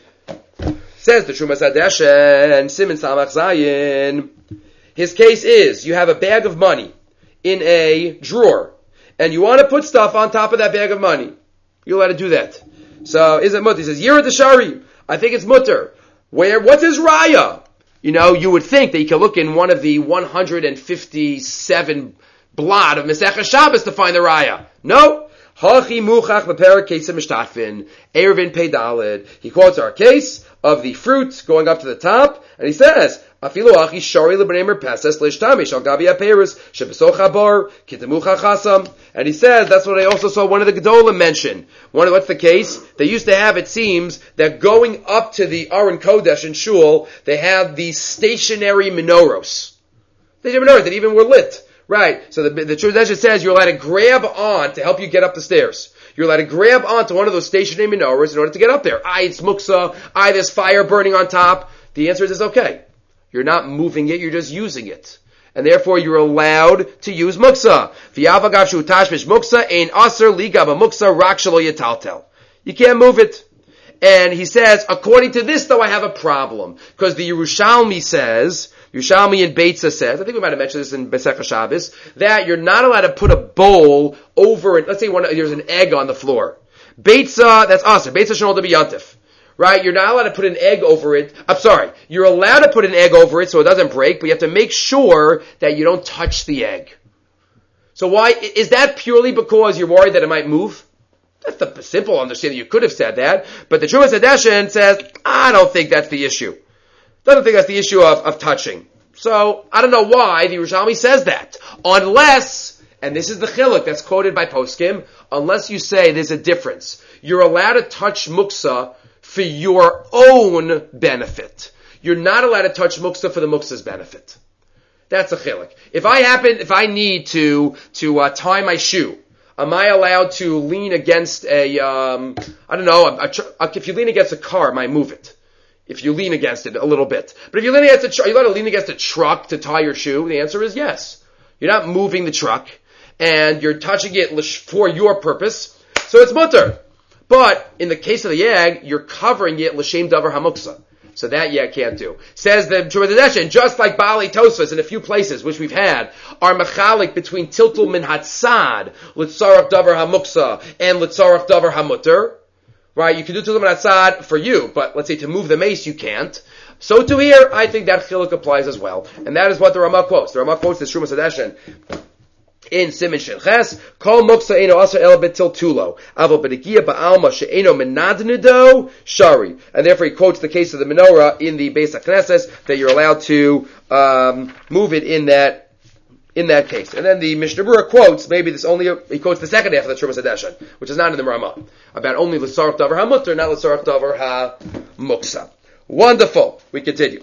Says the Trumas Hadeshen, Siman Samach Zayin. His case is, you have a bag of money in a drawer, and you want to put stuff on top of that bag of money. You're allowed to do that. So, is it mutter? He says, Yira Deshari. I think it's mutter. Where, what's his raya? You know, you would think that you can look in one of the one hundred fifty-seven blot of Masechah Shabbos to find the raya. No. Hachi muchach beperak ketzim mishtatfin. Erevin pei daled. He quotes our case of the fruit going up to the top, and he says, Afilu achi shari lebnei merpeses leishtamish al gabi aperis shebesoch habar kitamucha chasam. And he says that's what I also saw one of the Gedolim mention. One of what's the case? They used to have, it seems, that going up to the Aron Kodesh in Shul, they have these stationary menorahs. Stationary menorahs that even were lit. Right. So the, the tradition says you're allowed to grab on to help you get up the stairs. You're allowed to grab onto one of those stationary menorahs in order to get up there. Aye, it's muksa. Aye, there's fire burning on top. The answer is it's okay. You're not moving it, you're just using it. And therefore you're allowed to use muksa. V'yavagav shu tashmish muksa ein aser ligaba muksa rak shelo yitaltel. You can't move it. And he says, according to this though I have a problem. Because the Yerushalmi says, Yerushalmi in Beitza says, I think we might have mentioned this in Besech HaShabbos, that you're not allowed to put a bowl over it. Let's say one, there's an egg on the floor. Beitza, that's aser. Beitza shenol debiyantif. Right? You're not allowed to put an egg over it. I'm sorry. You're allowed to put an egg over it so it doesn't break, but you have to make sure that you don't touch the egg. So why, is that purely because you're worried that it might move? That's the simple understanding. You could have said that. But the Trumas Hadeshen says, I don't think that's the issue. Doesn't think that's the issue of, of touching. So, I don't know why the Yerushalmi says that. Unless, and this is the chiluk that's quoted by Poskim, unless you say there's a difference. You're allowed to touch muksa for your own benefit. You're not allowed to touch muksa for the muksa's benefit. That's a chiluk. If I happen, if I need to, to uh, tie my shoe, am I allowed to lean against a, um, I don't know, a, a, if you lean against a car, it might move it. If you lean against it a little bit. But if you lean against a, tr- are you allowed to lean against a truck to tie your shoe? The answer is yes. You're not moving the truck, and you're touching it for your purpose, so it's mutter. But in the case of the egg, you're covering it l'shem davar hamuksa. So that yeah can't do. Says the Trumas Hadeshen, just like Bali Tosfos in a few places, which we've had, are mechalik between tiltul min hatzad, litzarach davar hamuksa, and litzarach davar hamutter. Right, you can do tiltul min hatzad for you, but let's say to move the mace you can't. So to here, I think that chiluk applies as well. And that is what the Ramah quotes. The Ramah quotes the Trumas Hadeshen in Siman Shelches, Kol muksa eino aser el betil tulo, avo b'negiya ba'alma she'eino menadnido shari. And therefore he quotes the case of the menorah in the Beis HaKnesses, that you're allowed to um, move it in that in that case. And then the Mishnah Berurah quotes, maybe this only, he quotes the second half of the Trumas Hadeshen, which is not in the Ramah, about only l'sarach davar hamutter, not l'sarach davar ha-muksa. Wonderful. We continue.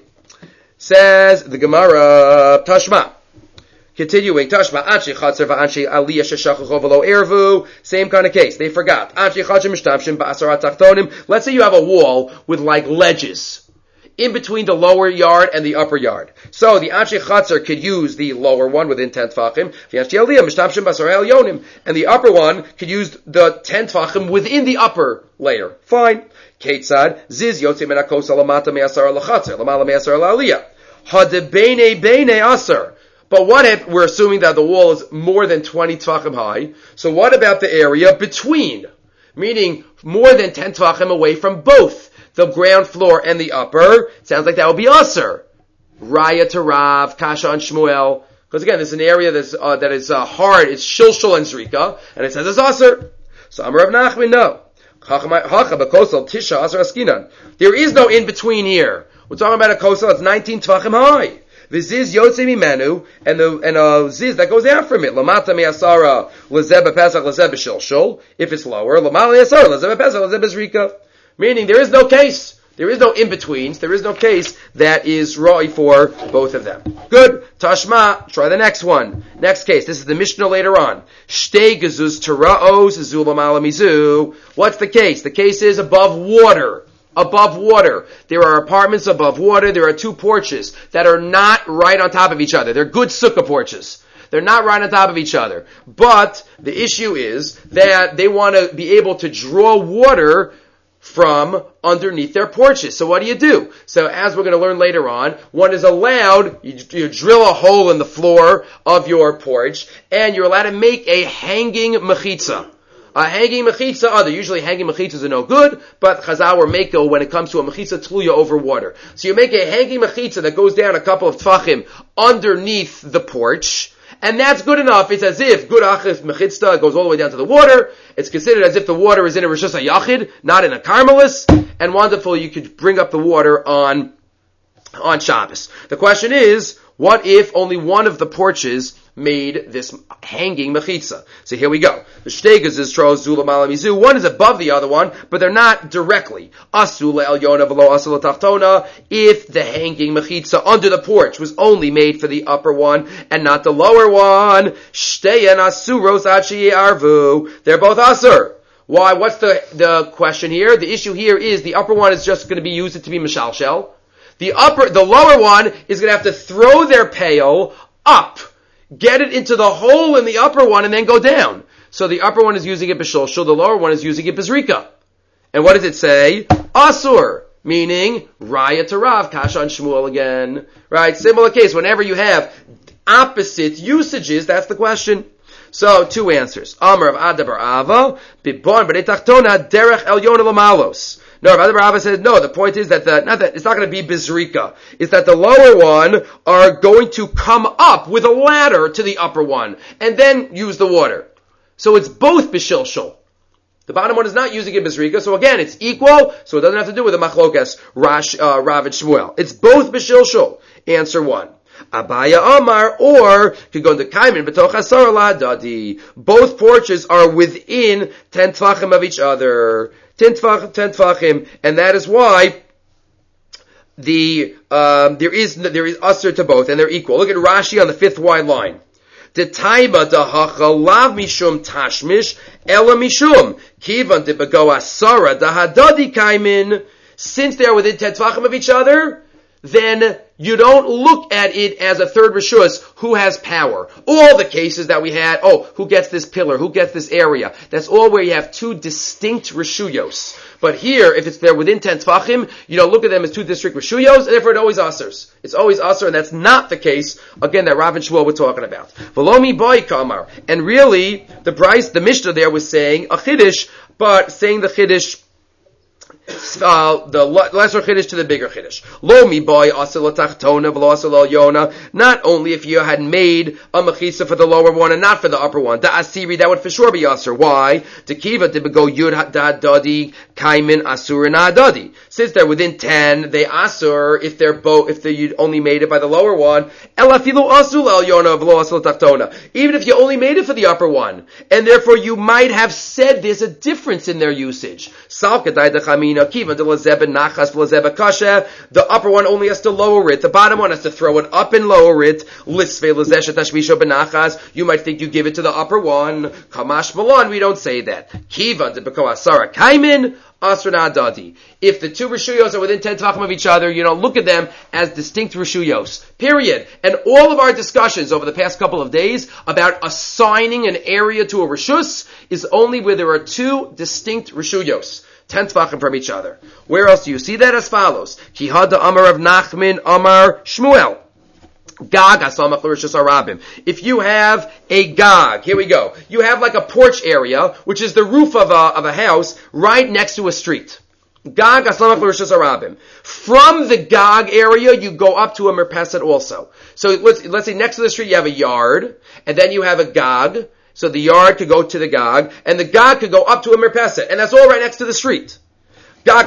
Says the Gemara, Tashma. Continuing, Tashma, Anshe Chatzar v'Anshe Aliyah sheshachacho v'lo ervu. Same kind of case. They forgot. Anshe Chatzar mishtamshim ba'asarat tachtonim. Let's say you have a wall with like ledges in between the lower yard and the upper yard. So the Anshe Chatzar could use the lower one within ten tfachim. V'Anshe Aliyah mishtamshim ba'asarat elyonim. And the upper one could use the ten tfachim within the upper layer. Fine. Ketzad ziz yotze min hakos lamata me'asar lachatzer lamala me'asar la'aliyah. Hadebene bene asar. But what if we're assuming that the wall is more than twenty tefachim high? So what about the area between? Meaning more than ten tefachim away from both the ground floor and the upper. Sounds like that would be aser. Raya to Rav, Kasha and Shmuel. Because again, there's an area that's, uh, that is uh, hard. It's shilshul and zrika. And it says it's aser. So Amar Rav Nachman, no. There is no in between here. We're talking about a kosel that's nineteen tefachim high. The ziz yotze mimenu, and the and a ziz that goes out from it. Lamata me'asara lezeb b'pesach lezeb b'shilshul. If it's lower, lamala me'asara lezeb b'pesach lezeb b'zrika. Meaning there is no case. There is no in betweens. There is no case that is raw for both of them. Good. Tashma. Try the next one. Next case. This is the Mishnah later on. Shtei gezuz teraos zul lamala mizu. What's the case? The case is above water. Above water. There are apartments above water. There are two porches that are not right on top of each other. They're good sukkah porches. They're not right on top of each other. But the issue is that they want to be able to draw water from underneath their porches. So what do you do? So as we're going to learn later on, one is allowed, you, you drill a hole in the floor of your porch, and you're allowed to make a hanging mechitza. A hanging mechitza, other usually hanging mechitzas are no good, but Chazal or Mako when it comes to a mechitza tluya over water. So you make a hanging mechitza that goes down a couple of tfachim underneath the porch, and that's good enough. It's as if good achif mechitza goes all the way down to the water. It's considered as if the water is in a rishus hayachid, not in a carmelis, and wonderful you could bring up the water on on Shabbos. The question is, what if only one of the porches made this hanging mechitza? So here we go. The shtegas is tro zula malamizu. One is above the other one, but they're not directly. Asula elyona velo asula tachtona. If the hanging mechitza under the porch was only made for the upper one and not the lower one, shteyan asuros achi arvu. They're both asur. Why? What's the the question here? The issue here is the upper one is just going to be used to be mishalshel. The upper, the lower one is going to have to throw their pail up, get it into the hole in the upper one, and then go down. So the upper one is using it b'shulshul, the lower one is using it b'zrika. And what does it say? Asur, meaning raya to Rav, kasha on Shmuel again. Right? Similar case. Whenever you have opposite usages, that's the question. So, two answers. Amar of Adabar Ava, bibon b'netachtona derech elyon lamalos. No, Rav Adabar Ava said, no, the point is that the, not that, it's not going to be bizrika. It's that the lower one are going to come up with a ladder to the upper one, and then use the water. So it's both b'shilshul. The bottom one is not using it bizrika, so again, it's equal, so it doesn't have to do with the machlokas, Rash, uh, Rav and Shmuel. It's both b'shilshul. Answer one. Abaya Amar, or could go to Kaimin b'toch asar lahadadi. Both porches are within ten tfachim of each other. Ten tfachim, ten tfachim, and that is why the um, there is there is asur to both, and they're equal. Look at Rashi on the fifth wide line. The taiba dahacha lav mishum tashmish ela mishum kivan de bego asara dahadadi Kaimin. Since they are within ten tfachim of each other, then you don't look at it as a third rishus who has power. All the cases that we had, oh, who gets this pillar, who gets this area, that's all where you have two distinct rishuyos. But here, if it's there within ten tfachim, you don't look at them as two distinct rishuyos, and therefore it always asers. It's always aser, and that's not the case, again, that Rav and Shmuel were talking about. Velomi boy kamar. And really, the Bryce, the Mishnah there was saying a chiddush, but saying the chiddush Uh, the lesser chiddush to the bigger chiddush. Lo mi boy asel tachtona v'lo asel yona. Not only if you had made a mechisa for the lower one and not for the upper one. Da asiri, that would for sure be asur. Why? To kiva to go yud da dadi kaimin asur and adadi. Since they're within ten, they asur if they're both if they you only made it by the lower one. Elafilu asul el yona v'lo asel tachtona. Even if you only made it for the upper one, and therefore you might have said there's a difference in their usage. Salkadai dechamin. The upper one only has to lower it. The bottom one has to throw it up and lower it. You might think you give it to the upper one. Kamash Malon, we don't say that. If the two rishuyos are within ten tefachim of each other, you don't look at them as distinct rishuyos. Period. And all of our discussions over the past couple of days about assigning an area to a rishus is only where there are two distinct rishuyos. Ten tefachim from each other. Where else do you see that? As follows. Ki hada amar of Nachman amar Shmuel. Gag asamach l'rishus harabim. If you have a gag, here we go. You have like a porch area, which is the roof of a, of a house, right next to a street. Gag asamach l'rishus harabim. From the gag area, you go up to a merpeset also. So let's, let's say next to the street you have a yard, and then you have a gag. So the yard could go to the gag, and the gag could go up to a merpeset, and that's all right next to the street. In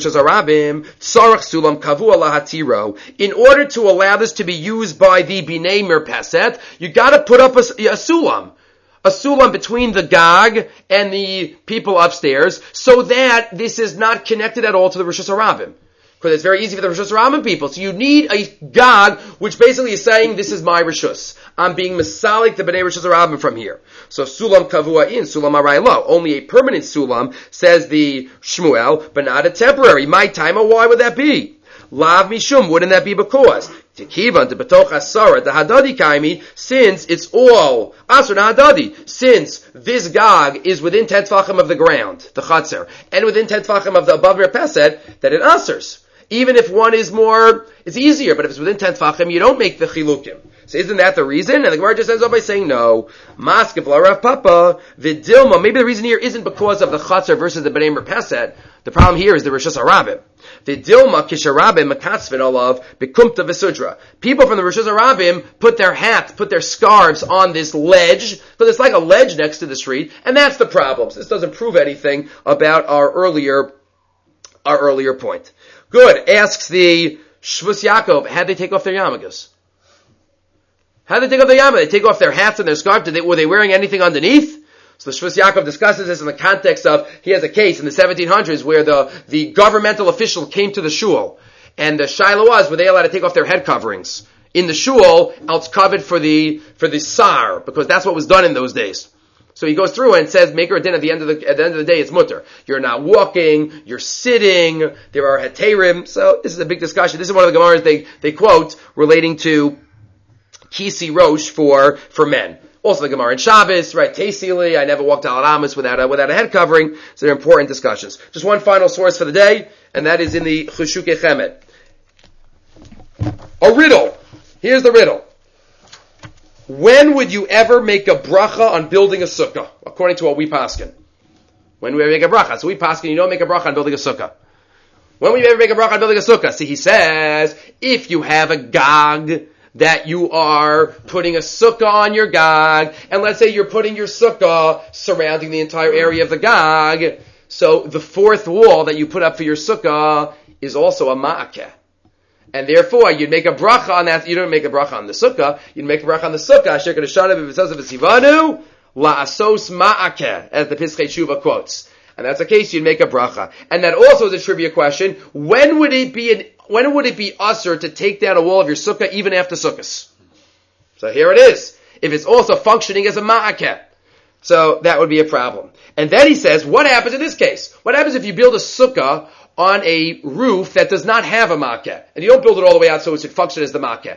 order to allow this to be used by the Binei Merpeset, you gotta put up a, a sulam. A sulam between the gag and the people upstairs, so that this is not connected at all to the Rishus HaRabim. Because it's very easy for the Rishus HaRabim people. So you need a gag, which basically is saying, this is my Rishus. I'm being Masalik the B'nai Rishus HaRabim from here. So Sulam Kavua in, Sulam Arai Lo. Only a permanent Sulam, says the Shmuel, but not a temporary. My time, why would that be? Lav Mishum, wouldn't that be because? Tikivan to betoch asara the hadadi kaimi, since it's all asar hadadi, since this gog is within ten tefachim of the ground, the chatzer, and within ten tefachim of the above merpeset, that it asers. Even if one is more, it's easier, but if it's within ten tefachim, you don't make the chilukim. So isn't that the reason? And the Gemara just ends off by saying no. Maskef la Rav Papa v'dilma. Maybe the reason here isn't because of the chatzer versus the bnei merpeset. The problem here is the Rishus HaRabim. V'dilma kisharabim makatzvin olav bekumta v'sudra. People from the Rishus HaRabim put their hats, put their scarves on this ledge, because it's like a ledge next to the street, and that's the problem. So this doesn't prove anything about our earlier, our earlier point. Good. Asks the Shvus Yaakov, how'd they take off their yarmulkes? How'd they take off their yarmulke? They take off their hats and their scarf. Did they, were they wearing anything underneath? So the Shvus Yaakov discusses this in the context of, he has a case in the seventeen hundreds where the, the governmental official came to the shul, and the shaila was, were they allowed to take off their head coverings in the shul, else covered for the, for the sar, because that's what was done in those days. So he goes through and says, make her a din at the end of the, at the end of the day, it's mutter. You're not walking, you're sitting, there are heterim. So this is a big discussion. This is one of the Gemaras they, they quote relating to Kisi Rosh for, for men. Also the Gemara in Shabbos, right? Teisili, I never walked al Amos without a, without a head covering. So they're important discussions. Just one final source for the day, and that is in the Chushuke Chemet. A riddle. Here's the riddle. When would you ever make a bracha on building a sukkah? According to what we paskin. When we make a bracha. So we paskin, you don't make a bracha on building a sukkah. When would you ever make a bracha on building a sukkah? See, he says, if you have a gog that you are putting a sukkah on your gog, and let's say you're putting your sukkah surrounding the entire area of the gog, so the fourth wall that you put up for your sukkah is also a ma'akeh. And therefore, you'd make a bracha on that. You don't make a bracha on the sukkah. You'd make a bracha on the sukkah. Asher kadeshana b'v'tzos v'sivanu la'asos ma'akeh, as the Piskei Tshuva quotes. And that's the case. You'd make a bracha. And that also is a trivia question. When would it be an, when would it be usher to take down a wall of your sukkah even after sukkahs? So here it is. If it's also functioning as a ma'akeh, so that would be a problem. And then he says, what happens in this case? What happens if you build a sukkah on a roof that does not have a makkah, and you don't build it all the way out so it should function as the makkah?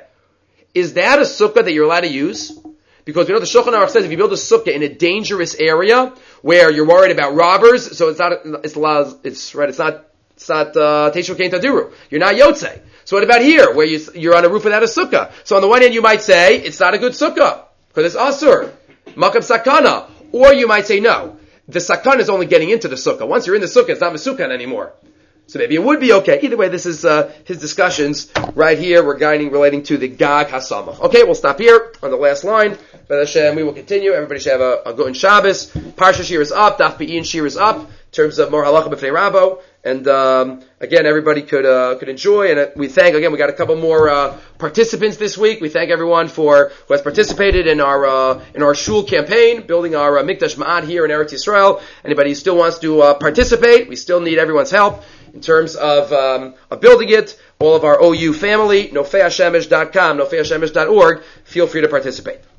Is that a sukkah that you're allowed to use? Because we know the Shulchan Aruch says if you build a sukkah in a dangerous area where you're worried about robbers, so it's not, it's it's right, it's not, it's not Teishu Kein Taduru. You're not Yotzei. So what about here, where you, you're on a roof without a sukkah? So on the one hand, you might say it's not a good sukkah because it's asur, makam sakana, or you might say no, the sakana is only getting into the sukkah. Once you're in the sukkah, it's not mesukan anymore. So maybe it would be okay. Either way, this is uh, his discussions right here regarding relating to the Gag HaSamach. Okay, we'll stop here on the last line. But Hashem, we will continue. Everybody should have a, a good Shabbos. Parsha Shir is up. Daf Be'in Shir is up. In terms of more halacha b'fnei Rabo. And um, again, everybody could uh, could enjoy. And uh, we thank, again, we got a couple more uh, participants this week. We thank everyone for who has participated in our uh, in our shul campaign, building our uh, Mikdash Ma'ad here in Eretz Yisrael. Anybody who still wants to uh, participate, we still need everyone's help in terms of, um, of building it. All of our O U family, nofei hashemesh dot com, nofei hashemesh dot org, feel free to participate.